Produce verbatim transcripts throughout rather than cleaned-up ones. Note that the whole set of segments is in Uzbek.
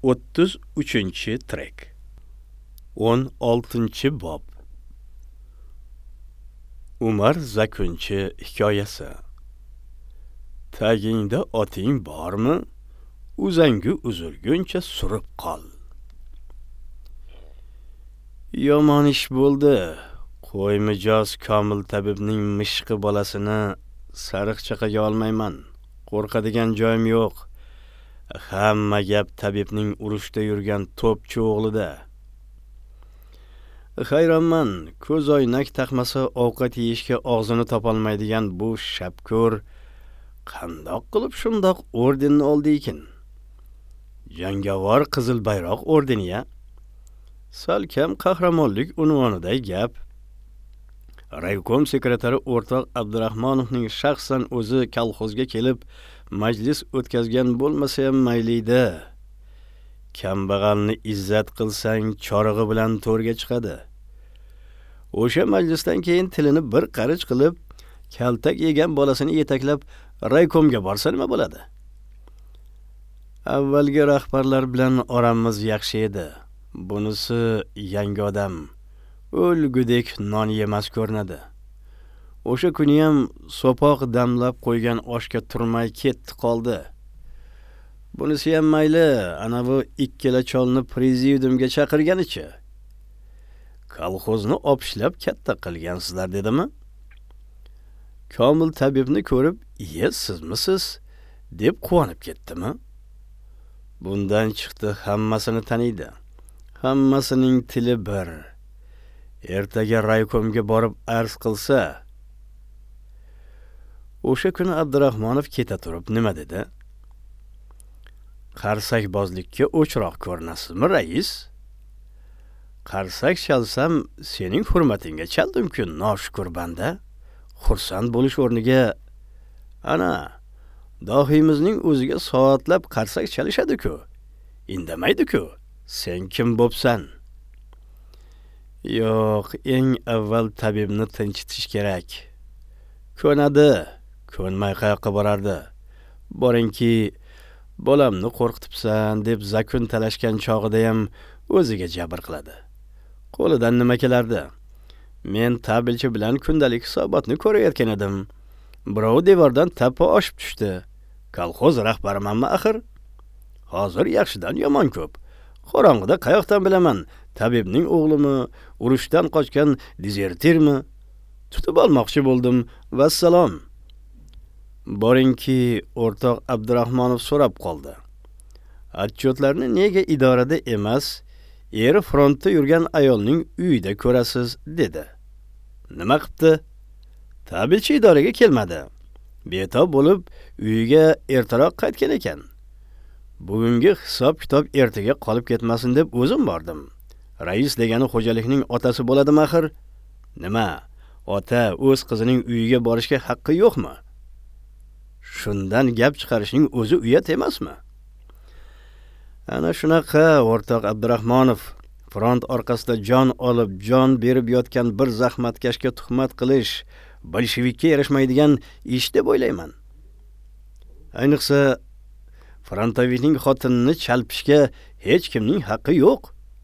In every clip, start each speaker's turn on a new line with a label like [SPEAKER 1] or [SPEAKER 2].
[SPEAKER 1] o'ttiz uchinchi trek. o'n oltinchi bob. Umar Zakunchi hikoyasi. Tagingda oting bormi? Uzangi uzilguncha surib qol. Yomon ish bo'ldi. Qo'y mijoz Komil tabibning mishqi bolasini sariq chaqaga olmayman. Qo'rqadigan joyim yo'q. Hamma gap tabibning urushda yurgan to'pchi o'g'lida. Hayronman, ko'z oynak taqmasa ovqat yeyishga og'zini topolmaydigan bu shapko'r qandoq qilib shundoq ordenni oldi ekan? Jangovar qizil bayroq ordeni-ya. Salkam qahramonlik unvoniday gap. Raykom sekretari o'rtoq Abdurahmonovning shaxsan o'zi kolxozga kelib majlis o'tkazgan bo'lmasa ham maylida. Kambag'alni izzat qilsang chorig'i bilan to'rga chiqadi. O'sha majlisdan keyin tilini bir qarich qilib, kaltak yegan bolasini yetaklab raykomga borsa nima bo'ladi? Avvalgi rahbarlar bilan oramiz yaxshi edi. Bunisi yangi odam. O'lgudek non yemas ko'rinadi. O'sha kuni ham so'poq damlab qo'ygan oshga turmay ketdi qoldi. Bunisi ham mayli, ana bu ikkala cholni prezidiumga chaqirganicha. Kolxozni opshlab katta qilgansizlar dedimi? Komil tabibni ko'rib, "Iye, sizmisiz?" deb quvonib ketdimi? Bundan chiqdi hammasini taniydi. Hammasining tili bir. Ertaga raykomga borib arz qilsa, o'sha kuni Abdurahmonov keta turib nima dedi? Qarsakbozlikka o'chroq ko'rinasizmi, rais? Qarsak chalsam, sening hurmatingga chaldim-ku, noshukur banda. Xursand bo'lish o'rniga ana dohimizning o'ziga soatlab qarsak chalishadi-ku. Indamaydi-ku. Sen kim bo'psan? Yo'q, eng avval tabibni tinchitish kerak. Ko'nadi, ko'nmay qayoqqa borardi? Boringki, bolamni qo'rqitibsan deb zakun talashgan chog'ida ham o'ziga jabr qiladi. Qo'lidan nima kelardi? Men tabelchi bilan kundalik hisobotni ko'rayotgan edim. Birov devordan tappa oshib tushdi. Kolxoz rahbarimanmi axir? Hozir yaxshidan yomon ko'p. Qorong'ida qayoqdan bilaman? Tabibning o'g'limi, urushdan qochgan dezertirmi? Tutib olmoqchi bo'ldim. Vassalom. Boringki, o'rtoq Abdurahmonov so'rab qoldi. Atchotlarni nega idorada emas, eri frontda yurgan ayolning uyida ko'rasiz, dedi. Nima qipti? Tabelchi idoraga kelmadi. Betob bo'lib, uyiga ertaroq qaytgan ekan. Bugungi hisob-kitob ertaga qolib ketmasin deb o'zim bordim. Rais degani xo'jalikning otasi bo'ladimi axir? Nima? Ota o'z qizining uyiga borishga haqqi yo'qmi? Shundan gap chiqarishning o'zi uyat emasmi? Ana shunaqa, o'rtoq Abdurahmonov, front orqasida jon olib, jon berib yotgan bir zahmatkashga tuhmat qilish bolshevikka yarashmaydigan ish deb o'ylayman. Ayniqsa frontovikning xotinini chalpishga hech kimning haqqi yo'q.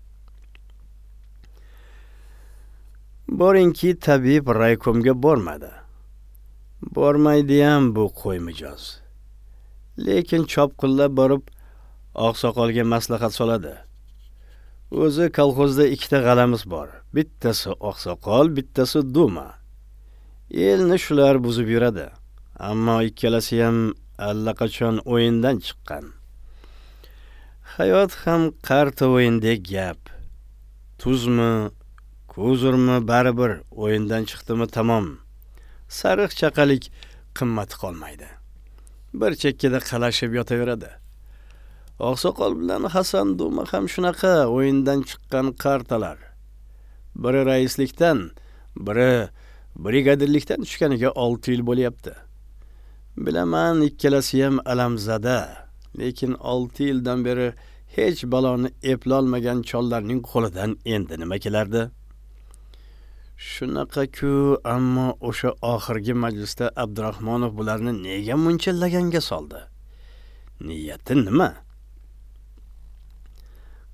[SPEAKER 1] Boringki, tabib raykomga bormadi. Bormaydi ham bu qo'y mijoz. Lekin chopqillab borib oqsoqolga maslahat soladi. O'zi kolxozda ikkita g'alamiz bor. Bittasi oqsoqol, bittasi duma. Elni shular buzib yuradi. Ammo ikkalasi ham allaqachon o'yindan chiqqan. Hayot ham qarta o'yindek gap. Tuzmi, ko'zurmi baribir o'yindan chiqdimi tamom. Sariq chaqalik qimmati qolmaydi. Bir chekkada qalashib yotaveradi. Oqsoqol bilan Hasan Duma ham shunaqa o'yindan chiqqan qartalar. Biri raislikdan, biri brigadirlikdan tushganiga olti yil bo'lyapti. Bilaman, ikkalasi ham alamzada, lekin olti yildan beri hech baloni eplolmagan chollarning qo'lidan endi nima kelardi? Shunaqa-ku, ammo o'sha oxirgi majlisda Abdurahmonov bularni nega muncha laganga soldi? Niyati nima?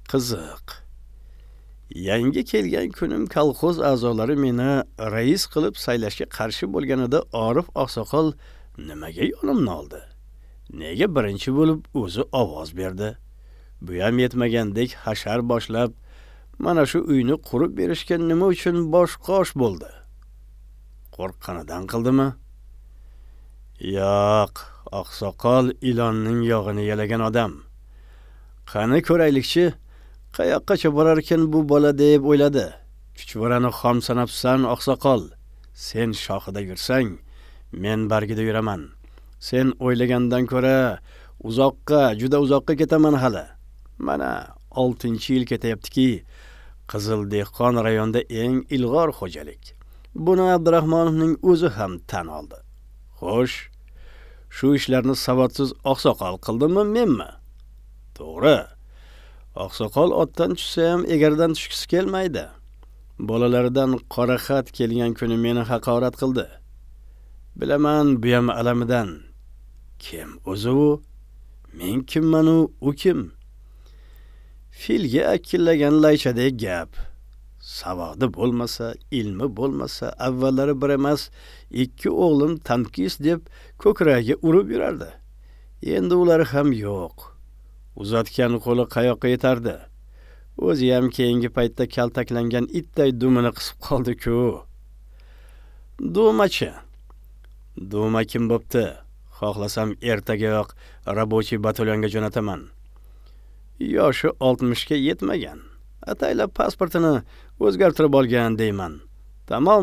[SPEAKER 1] Qiziq. Yangi kelgan kunim kolxoz a'zolari meni rais qilib saylashga qarshi bo'lganida Orif oqsoqol nimaga yo'limni oldi? Nega birinchi bo'lib o'zi ovoz berdi? Bu ham yetmagandek hashar boshlab, mana shu uyni qurib berishga nima uchun bosh-qosh bo'ldi? Qo'rqqanidan qildimi? Yo'q, oqsoqol ilonning yog'ini yalagan odam. Qani ko'raylikchi, qayoqqacha borar ekan bu bola deb o'yladi. Chuchvarani xom sanabsan oqsoqol. Sen shoxida yursang, men bargida yuraman. Sen o'ylagandan ko'ra uzoqqa, juda uzoqqa ketaman hali. Mana oltinchi yil ketayaptiki, Qizil dehqon rayonda eng ilg'or xo'jalik. Buni Abdurahmonovning o'zi ham tan oldi. Xo'sh, shu ishlarni savodsiz oqsoqol qildimi, menmi? To'g'ri. Oqsoqol otdan tushsa ham egardan tushkisi kelmaydi. Bolalaridan qora xat kelgan kuni meni haqorat qildi. Bilaman, bu ham alamidan. Kim o'zi u? Men kimman u, u kim? Filga akillagan laychadek gap. Savodi bo'lmasa, ilmi bo'lmasa, avvallari bir emas, ikki o'g'lim tankis deb ko'kragiga urib yurardi. Endi ular ham yo'q. Uzatgan qo'li qayoqqa yetardi? O'zi ham keyingi paytda kaltaklangan itday dumini qisib qoldi-ku. Dumachi. Duma kim bo'pti? Xohlasam ertagayoq rabochiy batalyonga jo'nataman. Yoshi oltmishga yetmagan. Ataylab pasportini o'zgartirib olgan deyman. Tamom.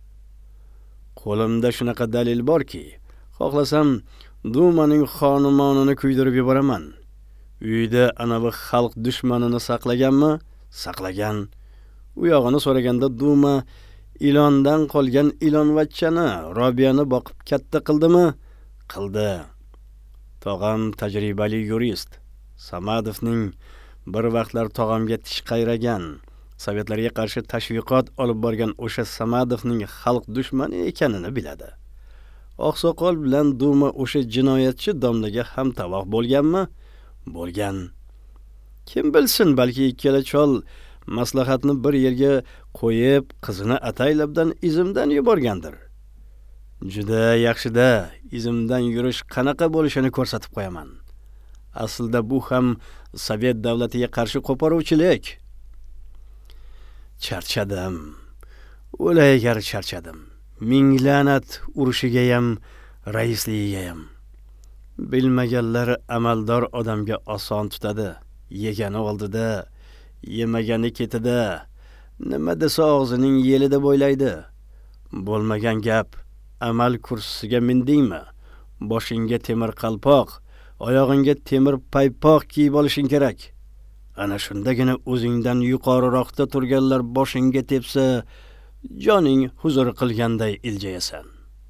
[SPEAKER 1] Qo'limda shunaqa dalil borki, xohlasam Dumaning xonumonini kuydirib yuboraman. Uyda anavi xalq dushmanini saqlaganmi? Saqlagan. U yog'ini so'raganda Duma ilondan qolgan ilonvachchani Robiyani boqib katta qildimi? Qildi. Tog'am tajribali yurist. Samadovning bir vaqtlar tog'amga tish qayragan, sovetlarga qarshi tashviqot olib borgan o'sha Samadovning xalq dushmani ekanini biladi. Oqsoqol bilan Duma o'sha jinoyatchi domlaga ham tavoq bo'lganmi? Bo'lgan. Kim bilsin, balki ikkala chol maslahatni bir yerga qo'yib, qizini ataylabdan izimdan yuborgandir. Juda yaxshida, izimdan yurish qanaqa bo'lishini ko'rsatib qo'yaman. Aslida bu ham Sovet davlatiga qarshi qo'poruvchilik. Charchadim. O'laygar charchadim. Ming la'nat urushiga ham, raisligiga ham. Bilmaganlar amaldor odamga oson tutadi. Yegani oldida, yemagani ketida. Nima desa og'zining yelida bo'ylaydi. Bo'lmagan gap. Amal kursisiga mindingmi? Boshingga temir qalpoq, oyog'ingga temir paypoq kiyib olishing kerak. Ana shundagina o'zingdan yuqoriroqda turganlar boshingga tepsa, joning huzur qilganday iljayasan.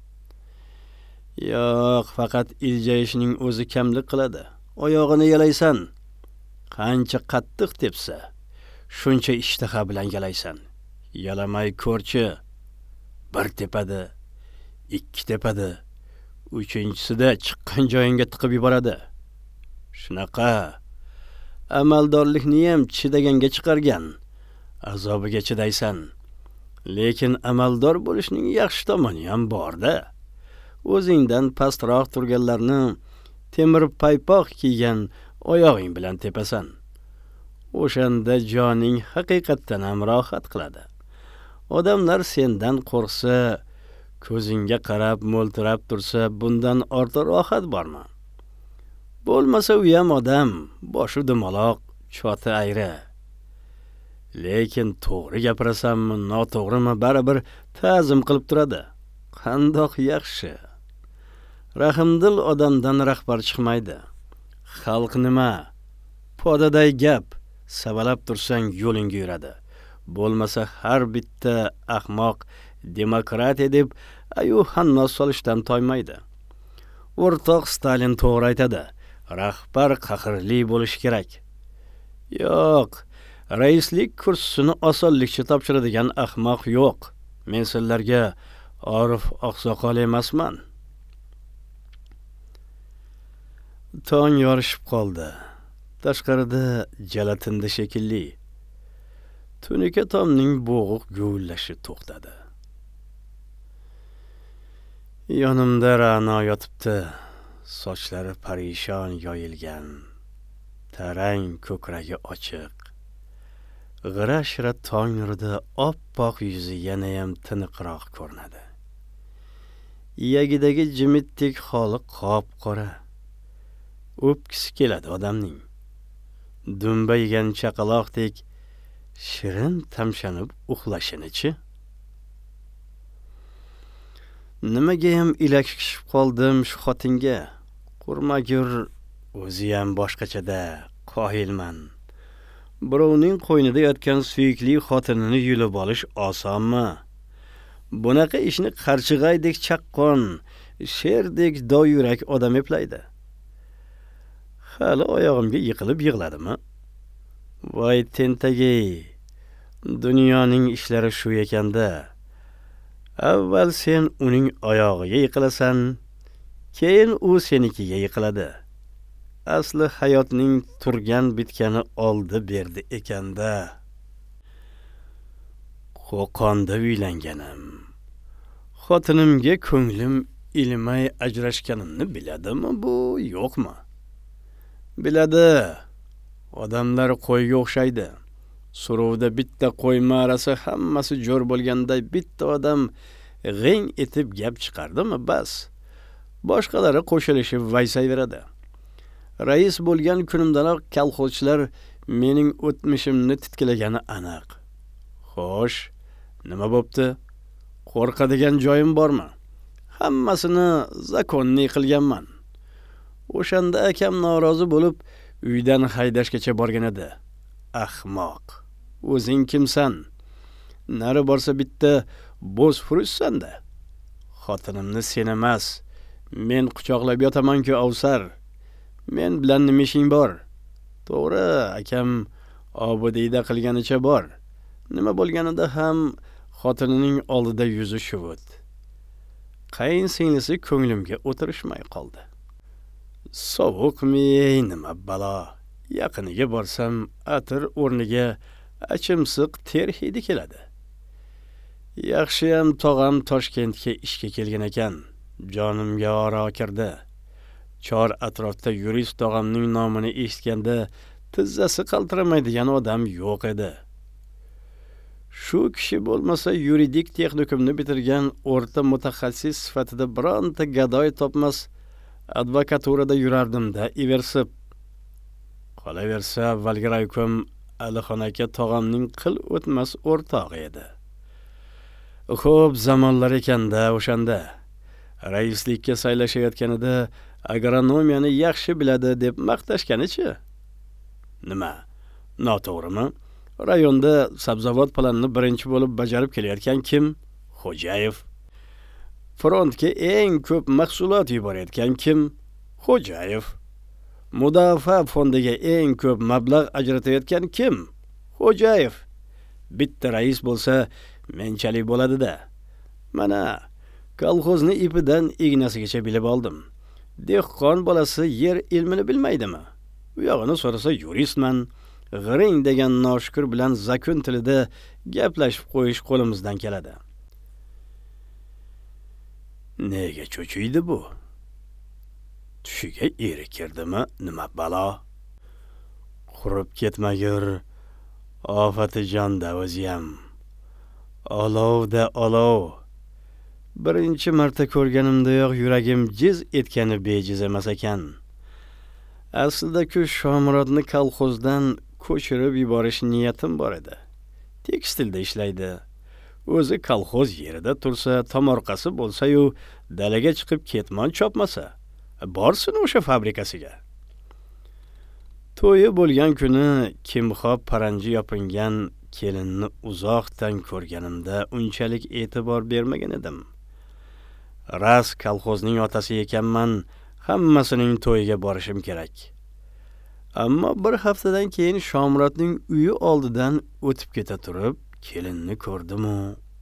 [SPEAKER 1] Yo'q, faqat iljayishning o'zi kamlik qiladi. Oyog'ini yalaysan. Qancha qattiq tepsa, shuncha ishtaha bilan yalaysan. Yalamay ko'rchi. Bir tepada, ikki tepada, uchinchisida chiqqan joyingga tiqib yuboradi. Shunaqa amaldorlikni ham chidaganga chiqargan. Azobiga chidaysan. Lekin amaldor bo'lishning yaxshi tomoni ham bor-da. O'zingdan pastroq turganlarni temir paypoq kiygan oyog'ing bilan tepasan. O'shanda joning haqiqatdan ham rohat qiladi. Odamlar sendan qo'rqsa, ko'zingga qarab mo'ltirab tursa, bundan ortiq rohat bormi? Bo'lmasa u ham odam, boshi dumaloq, choti ayri. Lekin to'g'ri gapirasanmi, noto'g'rimi, baribir ta'zim qilib turadi. Qandoq yaxshi. Rahmdil odamdan rahbar chiqmaydi. Xalq nima? Podaday gap, savalab tursang yo'lingga yuradi. Bo'lmasa har bitta ahmoq demokratiya deb ayu hannos solishdan toymaydi. O'rtoq Stalin to'g'ri aytadi. Rahbar qahrli bo'lish kerak. Yo'q, raislik kursini osonlikcha topshiradigan ahmoq yo'q. Men sizlarga Orif oqsoqol emasman. Tong yorishib qoldi. Tashqarida jalatindi shekilli. Tunuka tomning bo'g'iq guvillashi to'xtadi. Yonimda Ra'no yotibdi. Sochlari parishon yoyilgan. Tarang ko'kragi ochiq. G'ira-shira tong nurida oppoq yuzi yanayam tiniqroq ko'rinadi. Iyagidagi jimitdek holi qop-qora. O'pkisi keladi odamning. Dumba yegan chaqaloqdek shirin tamshanib uxlashinichi. Nimagayam ilakishib qoldim shu xotinga. Qurmagur o'zi ham boshqachada qoyilman. Birovning qo'ynida yotgan suyukli xotinini yulib olish osonmi? Bunaqa ishni qarchig'aydek chaqqon, sherdek doyurak odam eplaydi. Hali oyog'imga yiqilib yig'ladimi? Voy tentagey, dunyoning ishlari shu ekanda. Avval sen uning oyog'iga yiqilasan, keyin u senikiga yiqiladi. Asli hayotning turgan bitgani oldi berdi ekanda. Qo'qonda uylanganim. Xotinimga ko'nglim ilmay ajrashganimni biladimi bu, yo'qmi? Biladi. Odamlar qo'yga o'xshaydi. Suruvda bitta qo'y marasi hammasi jo'r bo'lganda bitta odam g'ing etib gap chiqardimi bas. Boshqalari qo'shilishib vaysayveradi. Rais bo'lgan kunimdanoq kolxozchilar mening o'tmishimni titkilagani aniq. Xo'sh, nima bo'pti? Qo'rqadigan joyim bormi? Hammasini zakonni qilganman. O'shanda akam norozi bo'lib uydan haydashgacha borgan edi. Ahmoq. O'zing kimsan? Nari borsa bitta bo'z furushsan-da. Xotinimni sen emas, men quchoqlab yotaman-ku Avsar. Men bilan nima ishing bor? To'g'ri, akam obodiyda qilganicha bor. Nima bo'lganida ham xotinining oldida yuzi shuvut. Qayin singlisi ko'nglimga o'tirishmay qoldi. Sovuqmi, nima balo? Yaqiniga borsam, atir o'rniga achimsiq ter hidi keladi. Yaxshiyam tog'am Toshkentga ishga kelgan ekan. Jonimga oro kirdi. Chor atrofda yurist tog'amning nomini eshitganda tizzasi qaltiramaydigan odam yo'q edi. Shu kishi bo'lmasa yuridik texnikumni bitirgan o'rta mutaxassis sifatida bironta gadoy topmas advokaturada yurardim-da iversib. Qolaversa, avvalgi raykom Alixon aka tog'amning qil o'tmas o'rtog'i edi. Xo'p, zamonlar ekanda o'shanda. Raislikka saylashayotganida agronomiyani yaxshi biladi deb maqtashganichi? Nima? Noto'g'rimi? Rayonda sabzavot planini birinchi bo'lib bajarib kelayotgan kim? Xo'jayev. Frontga eng ko'p mahsulot yuborayotgan kim? Xo'jayev. Mudofaa fondiga eng ko'p mablag' ajratayotgan kim? Xo'jayev. Bitta rais bo'lsa menchalik bo'ladi-da. Mana kolxozni ipidan ignasigacha bilib oldim. Dehqon bolasi yer ilmini bilmaydimi? U yog'ini so'rasa yuristman, g'iring degan noshukur bilan zakun tilida gaplashib qo'yish qo'limizdan keladi. Nega cho'chiydi bu? Tushiga eri kirdimi, nima balo? Qurib ketmagur, ofati jonda o'ziyam. Olovda olov. Birinchi marta ko'rganimdayoq yuragim jiz etgani bejiz emas ekan. Aslida-ku Shomurodni kolxozdan ko'chirib yuborish niyatim bor edi. Tekstilda ishlaydi. O'zi kolxoz yerida tursa, tomorqasi bo'lsa-yu, dalaga chiqib ketmon chopmasa, borsin o'sha fabrikasiga. To'yi bo'lgan kuni kimxob paranji yopingan kelinni uzoqdan ko'rganimda unchalik e'tibor bermagan edim. Ras kolxozning otasi ekanman, hammasining to'yiga borishim kerak. Ammo bir haftadan keyin Shomurodning uyi oldidan o'tib keta turib, kelinni ko'rdim-u.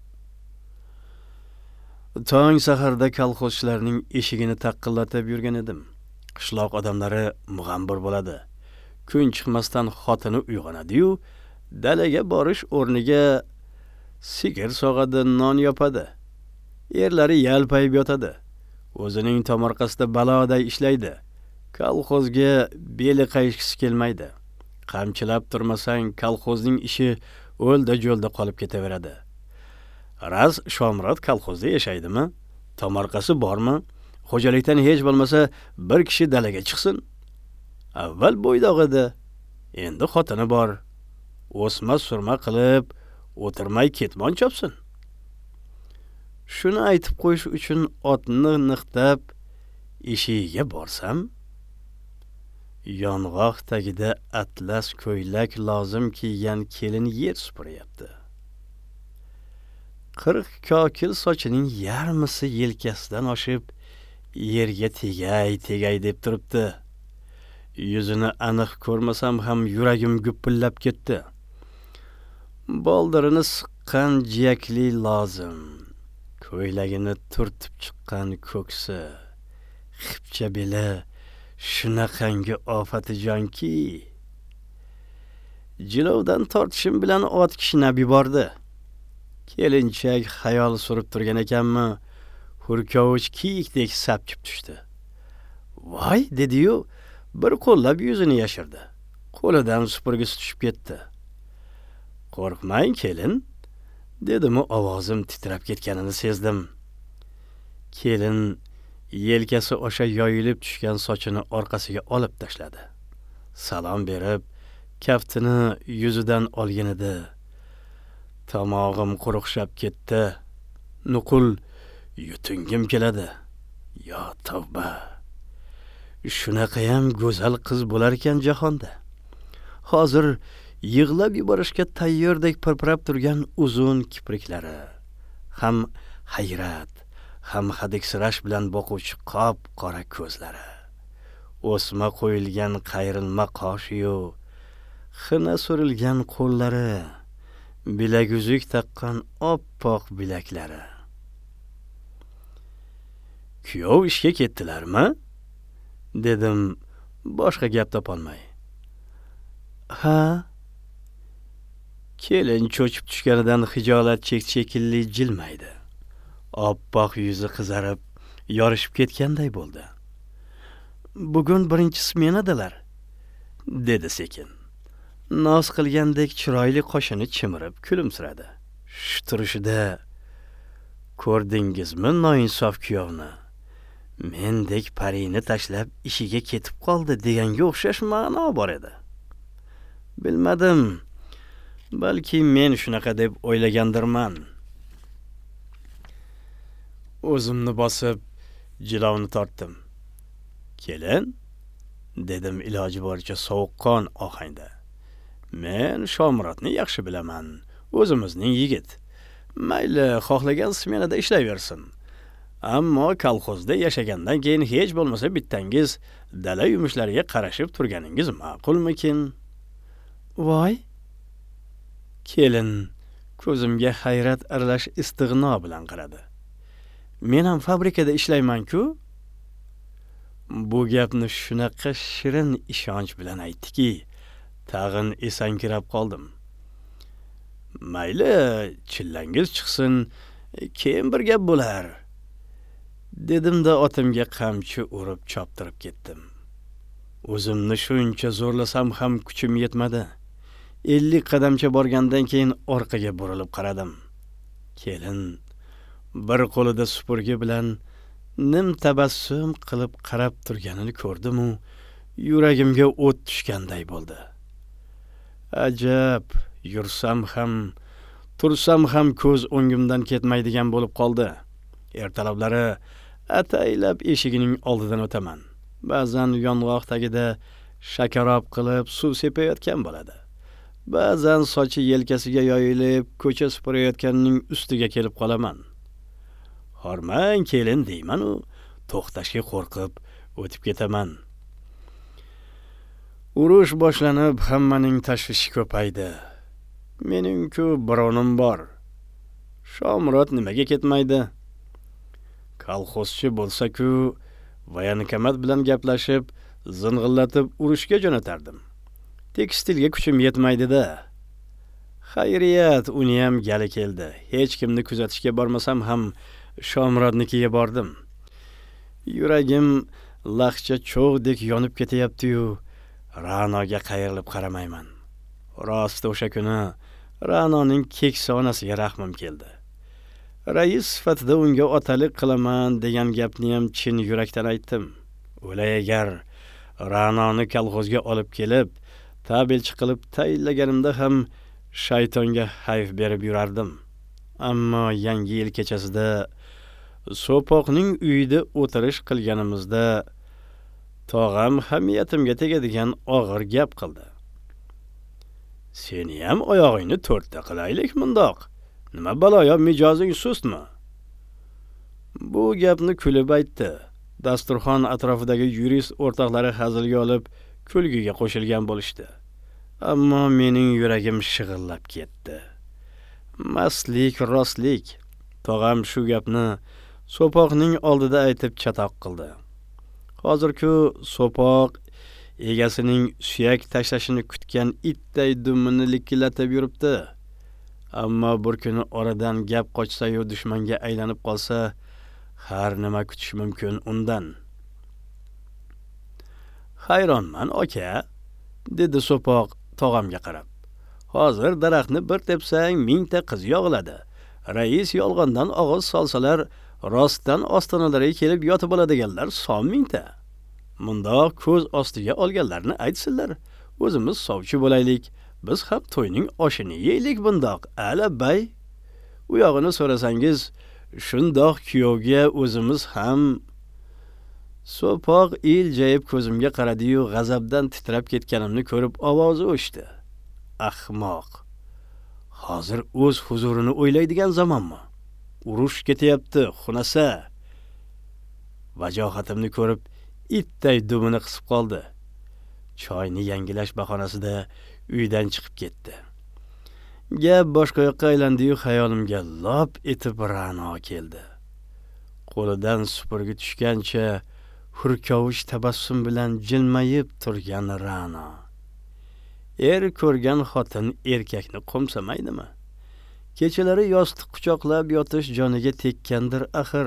[SPEAKER 1] Tong saharda kolxozchilarning eshigini taqillatib yurgan edim. Qishloq odamlari mug'ambir bo'ladi. kun chiqmasdan xotini uyg'onadi-yu, dalaga borish o'rniga sigir sog'adi, non yopadi. Erlari yalpayib yotadi. O'zining tomorqasida baloday ishlaydi. Kolxozga beli qayishkisi kelmaydi. Qamchilab turmasang, kolxozning ishi o'lda-jo'lda qolib ketaveradi. Raz Shomurod kolxozda yashaydimi? Tomorqasi bormi? Xo'jalikdan hech bo'lmasa bir kishi dalaga chiqsin. Avval bo'ydoq edi, endi xotini bor. O'sma surma qilib, o'tirmay ketmon chopsin. Shuni aytib qo'yish uchun otni niqtab eshigiga borsam, yong'oq tagida atlas ko'ylak lozim kiygan kelin yer supuryapti. qirq kokil sochining yarmisi yelkasidan oshib, yerga tegay, tegay deb turibdi. Yuzini aniq ko'rmasam ham yuragim gupillab ketdi. Boldirini siqqan jiyakli lozim, ko'ylagini turtib chiqqan ko'ksi, xipcha beli shunaqangi ofatijonki. Jilovdan tortishim bilan ot kishnab yubordi. Kelinchak xayol surib turgan ekanmi, hurkovich kiyikdek sapchib tushdi. Voy dedi-yu, bir qo'llab yuzini yashirdi. Qo'lidan supurgisi tushib ketdi. Qo'rqmang kelin, dedim-u ovozim titrab ketganini sezdim. Kelin yelkasi o'sha yoyilib tushgan sochini orqasiga olib tashladi. Salom berib, kaftini yuzidan olgan edi. Tomog'im quruqshab ketdi. Nuqul yutingim keladi. Yo tavba. Shunaqa ham go'zal qiz bo'lar ekan jahonda. Hozir yig'lab yuborishga tayyordek pirpirab turgan uzun kipriklari, ham hayrat, ham hadiksirash bilan boquvchi qop qora ko'zlari, o'sma qo'yilgan qayrilma qoshiyu, xina surilgan qo'llari, bilaguzuk taqqan oppoq bilaklari. Kuyov ishga ketdilarmi? Dedim boshqa gap topolmay. Ha? Kelin cho'chib tushganidan hijolat chek-chekilli jilmaydi. Oppoq yuzi qizarib, yorishib ketganday bo'ldi. Bugun birinchi smenadalar, dedi sekin. Noz qilgandek chiroyli qoshini chimirib kulimsiradi. Shu turishida ko'rdingizmi noinsof kuyovni? Mendek parini tashlab ishiga ketib qoldi deganga o'xshash ma'no bor edi. Bilmadim. Balki men shunaqa deb o'ylagandirman. O'zimni bosib, jilovni tortdim. Kelin, dedim iloji boricha sovuqqon ohangda. Men Shomurodni yaxshi bilaman, o'zimizning yigit. Mayli, xohlagan smenada ishlayversin. Ammo kolxozda yashagandan keyin hech bo'lmasa bittangiz dala yumushlariga qarashib turganingiz ma'qulmikin? Voy! Kelin ko'zimga hayrat aralash istig'no bilan qaradi. Men ham fabrikada ishlayman-ku. Bu gapni shunaqa shirin ishonch bilan aytdiki, tag'in esankirab qoldim. Mayli, chillangiz chiqsin, keyin bir gap bo'lar. Dedim-da otimga qamchi urib choptirib ketdim. O'zimni shuncha zo'rlasam ham kuchim yetmadi. ellik qadamcha borgandan keyin orqaga burilib qaradim. Kelin bir qo'lida supurgi bilan nim tabassum qilib qarab turganini ko'rdim-u, yuragimga o't tushganday bo'ldi. Ajab, yursam ham, tursam ham ko'z o'ngimdan ketmaydigan bo'lib qoldi. Ertalablari ataylab eshigining oldidan o'taman. Ba'zan yong'oq tagida shakarob qilib suv sepayotgan bo'ladi. Ba'zan sochi yelkasiga yoyilib ko'cha supurayotganning ustiga kelib qolaman. Hormang kelin deyman-u, to'xtashga qo'rqib o'tib ketaman. Urush boshlanib, hammaning tashvishi ko'paydi. Mening-ku bironim bor. Shomurod nimaga ketmaydi? Kolxozchi bo'lsa-ku, voyanikamat bilan gaplashib, zing'illatib urushga jo'natardim. Tekstilga kuchim yetmaydi-da. Xayriyat, uni ham gali keldi. Hech kimni kuzatishga bormasam ham Shomurodnikiga bordim. Yuragim laqcha cho'g'dek yonib ketyapti-yu, Ra'noga qayrilib qaramayman. Rost o'sha kuni Ra'noning keksa onasiga rahmim keldi. Rais sifatida unga otalik qilaman degan gapni ham chin yurakdan aytdim. O'lay agar Ra'noni kolxozga olib kelib, tabelchi qilib tayinlaganimda ham shaytonga hayf berib yurardim. Ammo yangi yil kechasida So'poqning uyida o'tirish qilganimizda tog'am hamiyatimga tegadigan og'ir gap qildi. Seni ham oyog'ingni to'rtta qilaylik mundoq. Nima baloyo mijozing sustmi? Bu gapni kulib aytdi. Dasturxon atrofidagi yurist o'rtoqlari hazilga olib, kulgiga qo'shilgan bo'lishdi. Ammo mening yuragim shig'illab ketdi. Maslik, rostlik. Tog'am shu gapni So'poqning oldida aytib chatoq qildi. Hozir-ku So'poq egasining suyak tashlashini kutgan itday dumini likillatib yuribdi. Ammo bir kuni oradan gap qochsa-yu dushmanga aylanib qolsa, har nima kutish mumkin undan. Hayronman, aka, dedi So'poq tog'amga qarab. Hozir daraxtni bir tepsang mingta qiz yog'iladi. Rais yolg'ondan og'iz solsalar, rostdan ostonalariga kelib yotib oladiganlar son mingta. Mundoq ko'z ostiga olganlarni aytsinlar. O'zimiz sovchi bo'laylik. Biz ham to'yning oshini yeylik bundoq. Ala bay. U yog'ini so'rasangiz, shundoq kuyovga o'zimiz ham. So'poq iljayib ko'zimga qaradi-yu, g'azabdan titrab ketganimni ko'rib ovozi o'chdi. Ahmoq. Hozir o'z huzurini o'ylaydigan zamonmi? Urush ketyapti, xunasa. Vajohatimni ko'rib itday dumini qisib qoldi. Choyni yangilash bahonasida uydan chiqib ketdi. Gap boshqa yoqqa aylandi-yu, xayolimga lop etib Ra'no keldi. Qo'lidan supurgi tushgancha hurkovish tabassum bilan jilmayib turgan Ra'no. Er ko'rgan xotin erkakni qo'msamaydimi? Kechalari yostiq quchoqlab yotish joniga tekkandir axir.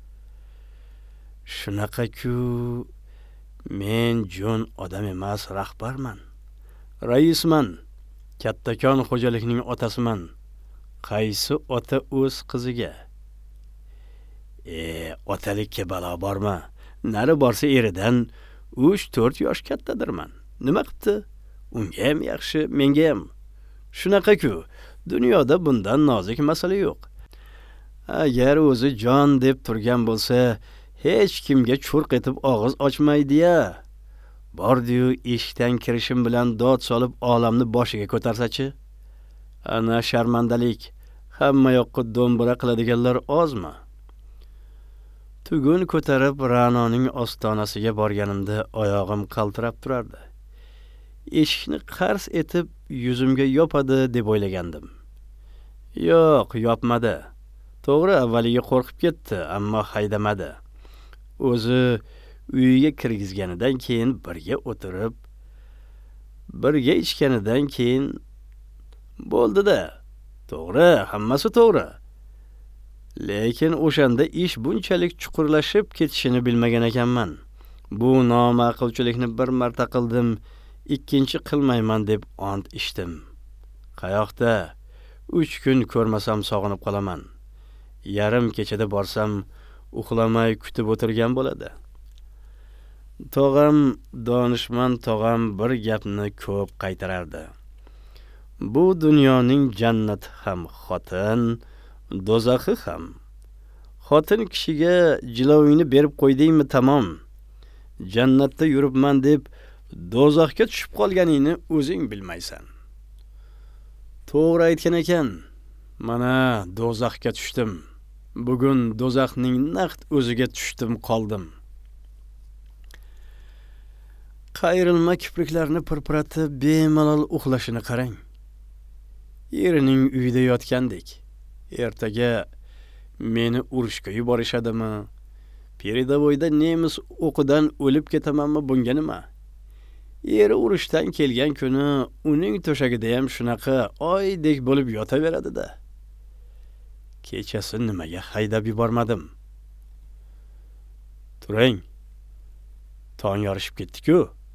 [SPEAKER 1] Shunaqa-ku, men jon odam emas, rahbarman. Raisman, kattakon xo'jalikning otasiman. Qaysi ota o'z qiziga? E, otalikka balo borma. Nari borsa eridan uch to'rt yosh kattadirman. Nima qipti? Unga ham yaxshi, menga ham. Shunaqa-ku, dunyoda bundan nozik masala yo'q. Agar o'zi jon deb turgan bo'lsa, hech kimga churq etib og'iz ochmaydi-ya. Bordi-yu eshikdan kirishim bilan dod solib olamni boshiga ko'tarsachi? Ana sharmandalik, hamma yoqqa do'mbira qiladiganlar ozmi? Tugun ko'tarib Ra'noning ostonasiga borganimda oyog'im qaltirab turardi. Eshikni qars etib yuzimga yopadi deb o'ylagandim. Yo'q, yopmadi. To'g'ri, avvaliga qo'rqib ketdi, ammo haydamadi. O'zi uyiga kirgizganidan keyin birga o'tirib, birga ichganidan keyin bo'ldi-da. To'g'ri, hammasi to'g'ri. Lekin o'shanda ish bunchalik chuqurlashib ketishini bilmagan ekanman. Bu noma'qulchilikni bir marta qildim, ikkinchi qilmayman deb ont ichdim. Qayoqda? uch kun ko'rmasam sog'inib qolaman. Yarim kechada borsam, uxlamay kutib o'tirgan bo'ladi. Tog'am, donishmand tog'am bir gapni ko'p qaytarardi. Bu dunyoning jannati ham xotin, do'zaxi ham. Xotin kishiga jilovingni berib qo'ydingmi, tamom. Jannatda yuribman deb do'zaxga tushib qolganingni o'zing bilmaysan. To'g'ri aytgan ekan. Mana do'zaxga tushdim. Bugun do'zaxning naqd o'ziga tushdim qoldim. Qayrilma kipriklarni pirpiratib bemalol uxlashini qarang. Erining uyida yotgandek. Ertaga meni urushga yuborishadimi? Peredavoyda nemis o'qidan o'lib ketamanmi, bunga nima? Eri urushdan kelgan kuni uning to'shagida ham shunaqa oydek bo'lib yotaveradi-da. Kechasi nimaga haydab yubormadim? Turing. Tong yorishib ketdi-ku.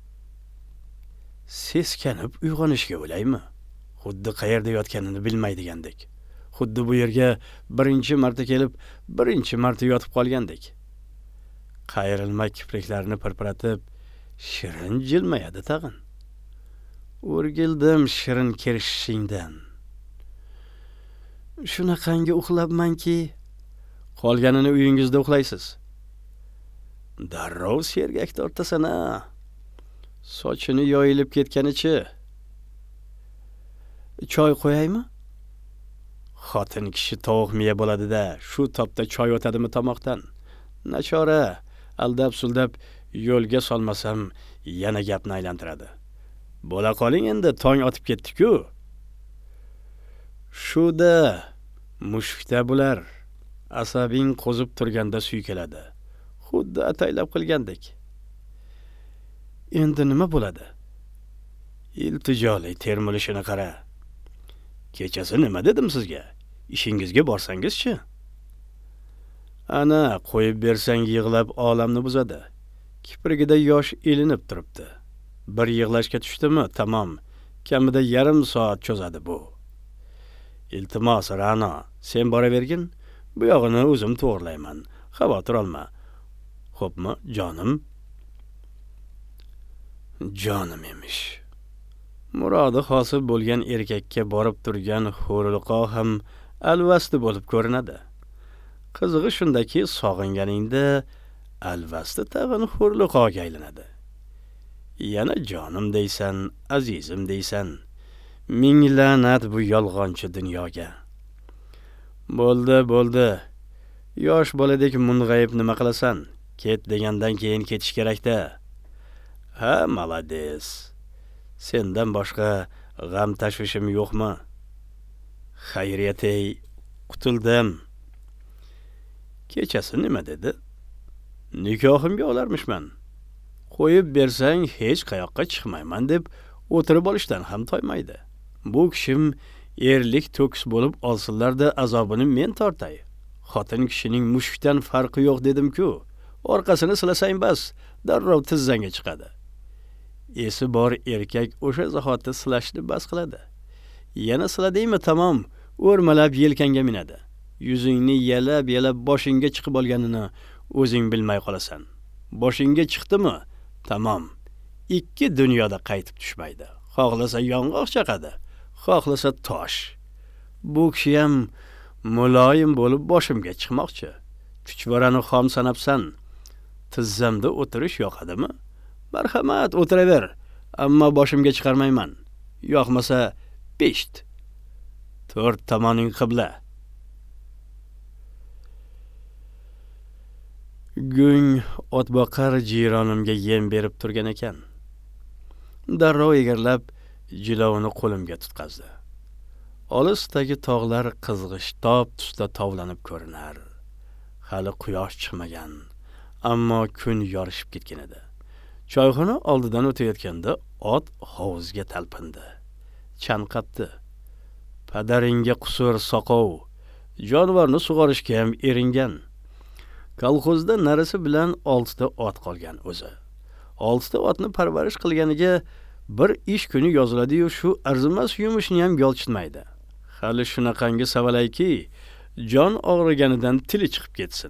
[SPEAKER 1] Seskanib uyg'onishga o'laymi? Xuddi qayerda yotganini bilmaydigandek. Xuddi bu yerga birinchi marta kelib, birinchi marta yotib qolgandek. Qayrilma kipriklarini pirpiratib, shirin jilmayadi tag'in. O'rgildim shirin kerishishingdan. Shunaqangi uxlabmanki, qolganini uyingizda uxlaysiz. Darrov sergak tortasan-a. Sochini yoyilib ketganichi. Choy qo'yaymi? Xotin kishi tovuq miya bo'ladi-da, shu topda choy o'tadimi tomoqdan? Nachora, aldab-suldab yo'lga solmasam yana gapni aylantiradi. Bo'la qoling endi, tong otib ketdi-ku. Shu-da mushukda bular. Asabing qo'zib turganda suykeladi. Xuddi ataylab qilgandek. Endi nima bo'ladi? Iltijoli termilishini qara. Kechasi nima dedim sizga? Ishingizga borsangizchi? Ana, qo'yib bersang yig'lab olamni buzadi. Kiprigida yosh ilinib turibdi. Bir yig'lashga tushdimi, tamom. Kamida yarim soat cho'zadi bu. Iltimos, Ra'no, sen boravergin, bu yog'ini o'zim to'g'rilayman. Xavotir olma. Xo'pmi, jonim? Jonim emish. Murodi hosil bo'lgan erkakka borib turgan xo'rliqo ham alvasti bo'lib ko'rinadi. Qizig'i shundaki, sog'inganingda alvasti tag'in xo'rliqoga aylanadi. Yana jonim deysan, azizim deysan. Ming la'nat bu yolg'onchi dunyoga. Bo'ldi, bo'ldi. Yosh boladek mung'ayib nima qilasan? Ket degandan keyin ketish kerak-da. Ha, malades. Sendan boshqa g'am tashvishim yo'qmi? Xayriyat-ey, qutuldim. Kechasi nima dedi? Nikohimga olarmishman. Qo'yib bersang hech qayoqqa chiqmayman deb o'tirib olishdan ham toymaydi. Bu kishim erlik to'kis bo'lib olsinlarda azobini men tortay. Xotin kishining mushukdan farqi yo'q dedim-ku. Orqasini silasang bas, darrov tizzangga chiqadi. Esi bor erkak o'sha zahotda silashni bas qiladi. Yana siladingmi, tamom, o'rmalab yelkanga minadi. Yuzingni yalab-yalab boshingga chiqib olganini o'zing bilmay qolasan. Boshingga chiqdimi? Tamom. Ikki dunyoda qaytib tushmaydi. Xohlasa yong'oq chaqadi, xohlasa tosh. Bu kishi ham muloyim bo'lib boshimga chiqmoqchi. Chuchvarani xom sanabsan. Tizzamda o'tirish yoqadimi? Marhamat, o'tiraver. Ammo boshimga chiqarmayman. Yoqmasa pesht. To'rt tomoning qibla. Gung otboqar jironimga yem berib turgan ekan. Darrov egarlab jilovini qo'limga tutqazdi. Olisdagi tog'lar qizg'ish top tusda tovlanib ko'rinar. Hali quyosh chiqmagan, ammo kun yorishib ketgan edi. Choyxona oldidan o'tayotganda ot hovuzga talpindi. Chanqabdi. Padaringga qusur soqov. Jonivorni sug'orishga ham eringan. Kolxozda narisi bilan oltita ot qolgan o'zi. oltita otni parvarish qilganiga bir ish kuni yoziladi-yu, shu arzimas yumushni ham yolchitmaydi. Hali shunaqangi savalayki, jon og'riganidan tili chiqib ketsin.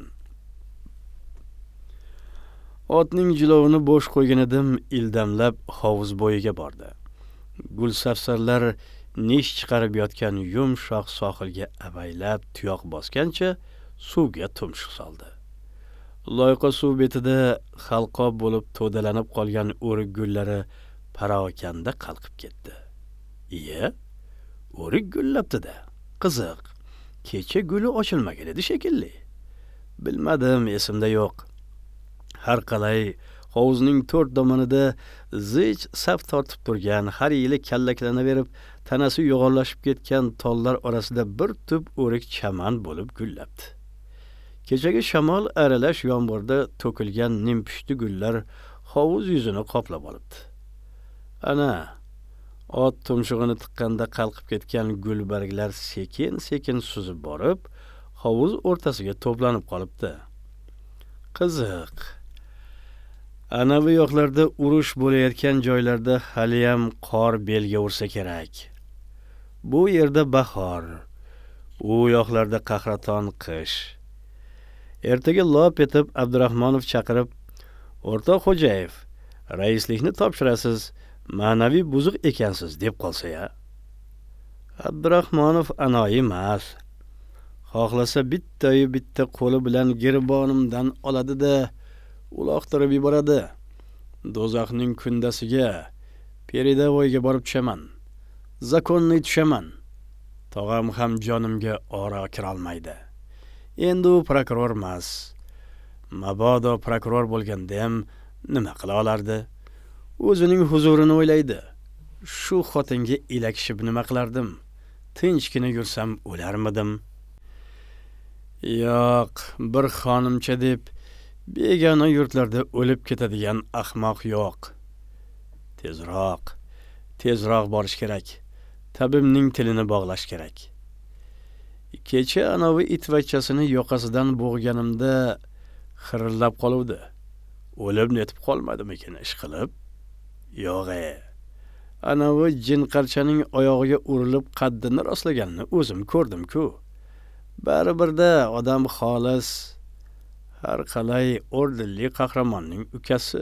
[SPEAKER 1] Otning jilovini bo'sh qo'ygan edim, ildamlab hovuz bo'yiga bordi. Gulsafsarlar nish chiqarib yotgan yumshoq sohilga avaylab tuyoq bosgancha suvga tumshuq soldi. Loyqa suv betida halqob bo'lib to'dalanib qolgan o'rik gullari parokanda qalqib ketdi. Iye, o'rik gullabdi-da. Qiziq. Kecha guli ochilmagan edi shekilli. Bilmadim, esimda yo'q. Har qalay hovuzning to'rt tomonida zich saf tortib turgan, har yili kallaklanaverib, tanasi yo'g'onlashib ketgan tollar orasida bir tup o'rik chaman bo'lib gullabdi. Kechagi shamol aralash yomg'irda to'kilgan nimpushti gullar hovuz yuzini qoplab olibdi. Ana, ot tumshug'ini tiqqanda qalqib ketgan gulbarglar sekin-sekin suzib borib, hovuz o'rtasiga to'planib qolibdi. Qiziq. Ana bu yoqlarda urush bo'layotgan joylarda haliyam qor belga ursa kerak. Bu yerda bahor, u yoqlarda qahraton qish. Ertaga lop etib Abdurahmonov chaqirib, "O'rtoq Xo'jayev, raislikni topshirasiz, ma'naviy buzuq ekansiz" deb qolsa-ya. Abdurahmonov anoyi emas. Xohlasa bitta-yu bitta qo'li bilan giribonimdan oladi-da, uloqtirib yuboradi. Do'zaxning kundasiga, Peridavoyga borib tushaman. Zakonni tushaman. Tog'am ham jonimga ora kira olmaydi. Endi u prokuror emas. Mabodo prokuror bo'lganda ham nima qila olardi? O'zining huzurini o'ylaydi. Shu xotinga ilakishib nima qilardim? Tinchgina yursam o'larmidim? Yo'q, bir xonimcha deb begona yurtlarda o'lib ketadigan ahmoq yo'q. Tezroq, tezroq borish kerak. Tabibning tilini bog'lash kerak. Kecha anavi itvachchasini yoqasidan bo'g'ganimda xirillab qoluvdi. O'lib netib qolmadimikin ish qilib? Yo'q-e. Anavi jinqarchaning oyog'iga urilib qaddini rostlaganini o'zim ko'rdim-ku. Baribirda odam xolis, har qalay ordenli qahramonning ukasi.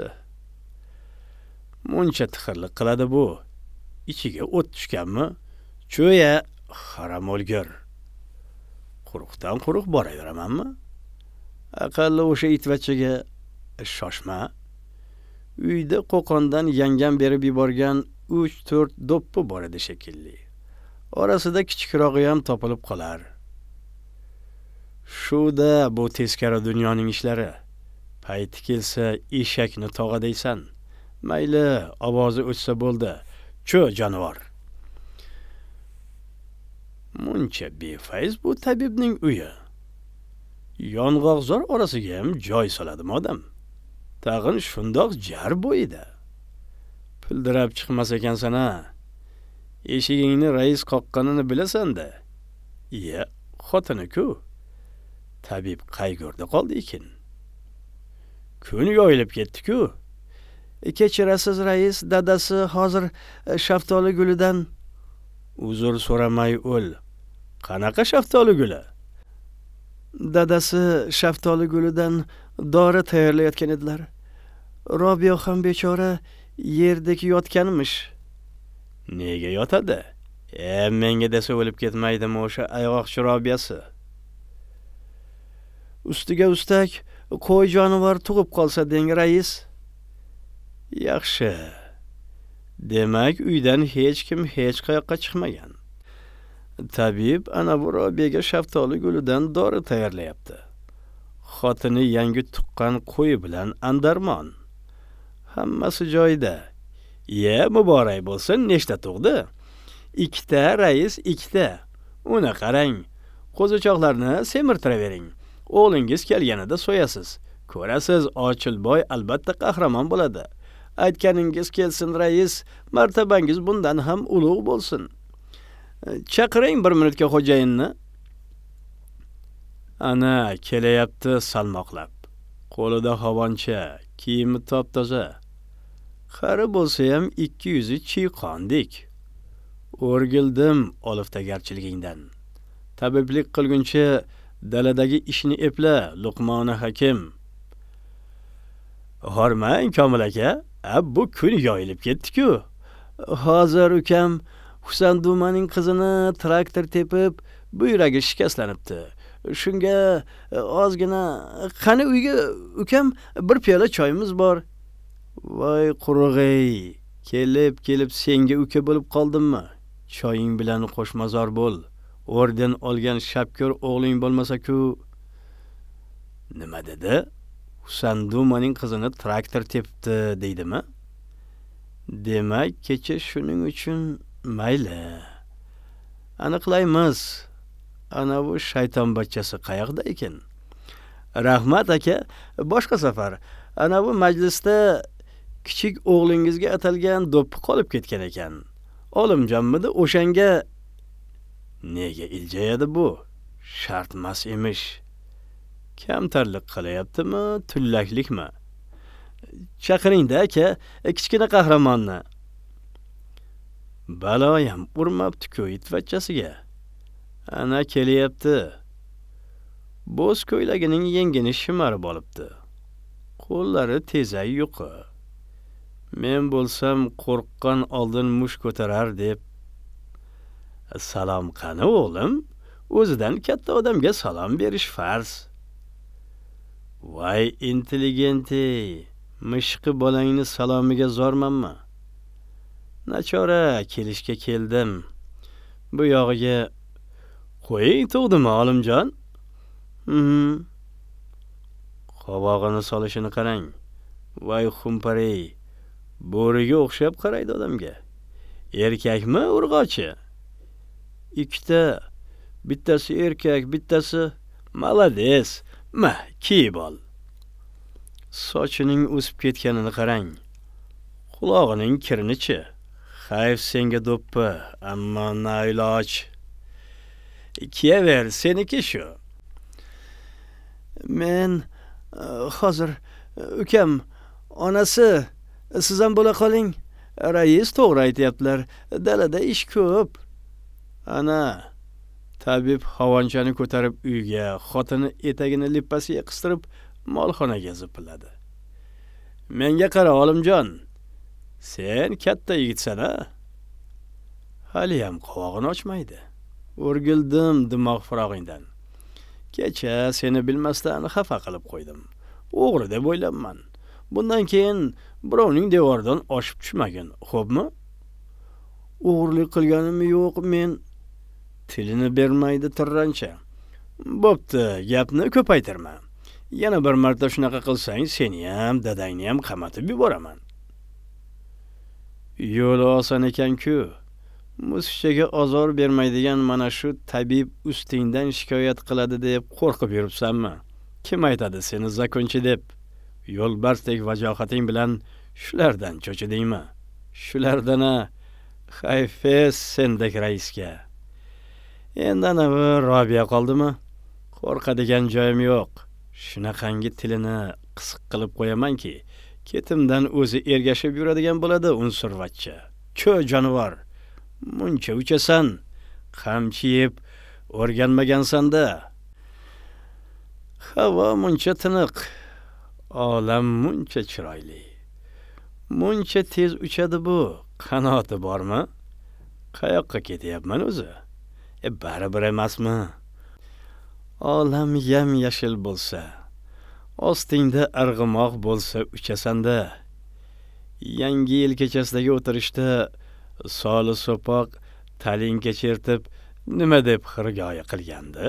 [SPEAKER 1] Muncha tixirlik qiladi bu. Ichiga o't tushganmi? Cho'ya, haram o'lgur. Quruqdan quruq boraveramanmi? Aqalli o'sha itvachchaga shoshma. Uyda qo'qondan yangam berib yuborgan uch to'rt do'ppi bor edi shekilli. Orasida kichikrog'i ham topilib qolar. Shuda bu teskari dunyoning ishlari. Payti kelsa eshakni tog'a deysan. Mayli, ovozi o'chsa bo'ldi. Cho jonivor. Muncha befayz bu tabibning uyi. Yong'oqzor orasiga ham joy soladimi odam? Tag'in shundoq jar bo'yida. Pildirab chiqmas ekansan-a. Eshigingni rais qoqqanini bilasan-da. Iya, xotini-ku. Tabib qayg'urda qoldi ekan. Kun yoyilib ketdi-ku. Kechirasiz rais, dadasi hozir shaftoli gulidan uzr so'ramay o'l. Qanaqa shaftoli guli? Dadasi shaftoli gulidan dori tayyorlayotgan edilar. Robiya ham bechora yerdagi yotganmish. Nega yotadi? E, menga desa o'lib ketmaydimi o'sha ayg'oqchi Robiyasi? Ustiga ustak qo'y jonivor tug'ib qolsa deng rais. Yaxshi. Demak, uydan hech kim hech qayoqqa chiqmagan. Tabib ana bu Robiyaga shaftoli gulidan dori tayyorlayapti. Xotini yangi tuqqan qo'y bilan andarmon. Hammasi joyida. Ye, muborak bo'lsin, nechta tug'di? Ikkita rais, ikkita. Uni qarang. Qo'zichoqlarni semirtiravering. O'g'lingiz kelganida so'yasiz. Ko'rasiz, Ochilboy albatta qahramon bo'ladi. Aytganingiz kelsin rais, martabangiz bundan ham ulug' bo'lsin. Chaqiring bir minutga xo'jayinni. Ana, kelayapti salmoqlab. Qo'lida havoncha, kiyimi top-toza. Qari bo'lsa ham ikki yuzi chiyqondek. O'rgildim oliftagarchiligingdan. Tabiblik qilguncha daladagi ishni epla, Luqmoni Hakim. Hormang Komil aka, ab bu kun yoyilib ketdi-ku. Hozir ukam Husan Dumaning qizini traktor tepib, buyragi shikastlanibdi. Shunga ozgina qani uyga ukam bir piyola choyimiz bor. Voy qurug'ey, kelib-kelib senga uka bo'lib qoldimmi? Choying bilan qo'shmazor bo'l. Orden olgan shapko'r o'g'ling bo'lmasa-ku. Nima dedi? Husan Dumaning qizini traktor tepdi deydimi? Demak, kecha shuning uchun mayli. Aniqlaymiz. Ana bu shayton bachchasi qayoqda ekan? Rahmat aka, boshqa safar. Ana bu majlisda kichik o'g'lingizga atalgan do'ppi qolib ketgan ekan. Olimjonmidi o'shanga? Nega iljayadi bu? Shartmas emish. Kamtarlik qilyaptimi, tullaklikmi? Chaqiringda aka, kichkina qahramonni. Baloyam urmabdi-ku itvachchasiga. Ana kelyapti. Bo'z ko'ylagining yengini shimarib olibdi. Qo'llari tezay yuqi. Men bo'lsam qo'rqqan oldin mush ko'tarar deb. Salom qani o'g'lim? O'zidan katta odamga salom berish farz. Voy intelligenti, mishqi bolangni salomiga zormanmi? Nachora kelishga keldim. Bu yog'iga qo'ying tug'dimi olimjon? Mhm. Qovog'ini solishini qarang. Voy xumparey, bo'riga o'xshab qaraydi odamga. Erkakmi urg'ochi? Ikkita, bittasi erkak, bittasi malades. Ma, kiyib ol. Sochining o'sib ketganini qarang. Qulog'ining kirnichi. Xayf senga do'ppi, ammo na iloj. Kiyaver, seniki shu. Men hozir ukam, onasi, siz ham bo'la qoling. Rais to'g'ri aytayaptilar. Dalada ish ko'p. Ana, tabib havonchani ko'tarib uyga, xotini etagini lippasiga qistirib molxonaga zipilladi. Menga qara olimjon. Sen katta yigitsan-a? Hali ham qovog'ini ochmaydi. O'rgildim dimoq firog'ingdan. Kecha seni bilmasdan xafa qilib qo'ydim. O'g'ri deb o'ylabman. Bundan keyin birovning devoridan oshib tushmagin, xo'pmi? O'g'rilik qilganim yo'q, men tilini bermaydi tirrancha. Bo'pti, gapni ko'paytirma. Yana bir marta shunaqa qilsang, seni ham, dadangni ham qamatib yuboraman. Yo'li oson ekan-ku. Musichaga ozor bermaydigan mana shu tabib ustingdan shikoyat qiladi deb qo'rqib yuribsanmi? Kim aytadi seni zakonchi deb? Yo'lbarsdek vajohating bilan shulardan cho'chidingmi? Shulardan-a xayfes sendek raisga. Endi anavi Robiya qoldimi? Qo'rqadigan joyim yo'q. Shunaqangi tilini qisiq qilib qo'yamanki, ketimdan o'zi ergashib yuradigan bo'ladi unsurvachcha. Cho jonivor. Muncha uchasan, qamchi yeb o'rganmagansan-da. Havo muncha tiniq, olam muncha chiroyli. Muncha tez uchadi bu, qanoti bormi? Qayoqqa ketyapman o'zi? E baribir emasmi? Olam yam-yashil bo'lsa, ostingda arg'umoq bo'lsa uchasan-da. Yangi yil kechasidagi o'tirishda soli so'poq talinga chertib nima deb xirgoyi qilgandi?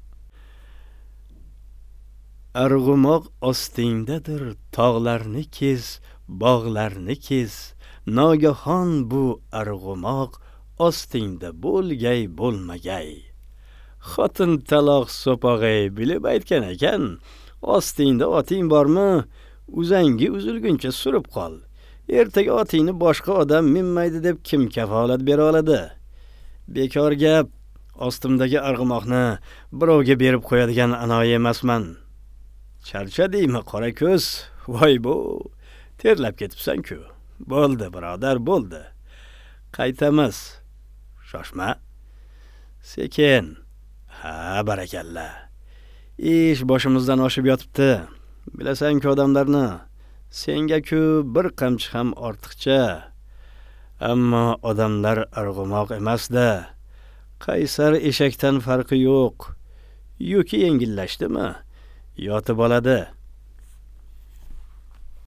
[SPEAKER 1] Arg'umoq ostingdadir, tog'larni kez, bog'larni kez. Nogahon bu arg'umoq ostingda bo'lgay bo'lmagay. Xotin taloq so'pog'ay bilib aytgan ekan, ostingda oting bormi, uzangi uzilguncha surib qol. Ertaga otingni boshqa odam minmaydi deb kim kafolat bera oladi? Bekor gap. Ostimdagi arg'umoqni birovga berib qo'yadigan anoyi emasman. Charchadingmi qora ko'z? Voy bu, terlab ketibsan-ku. Bo'ldi, birodar, bo'ldi. Qaytamiz. Shoshma. Sekin. Ha, barakalla. Ish boshimizdan oshib yotibdi. Bilasan-ku odamlarni. Senga-ku bir qamchi ham ortiqcha. Ammo odamlar arg'umoq emas-da. Qaysar eshakdan farqi yo'q. Yuki yengillashdimi? Yotib oladi.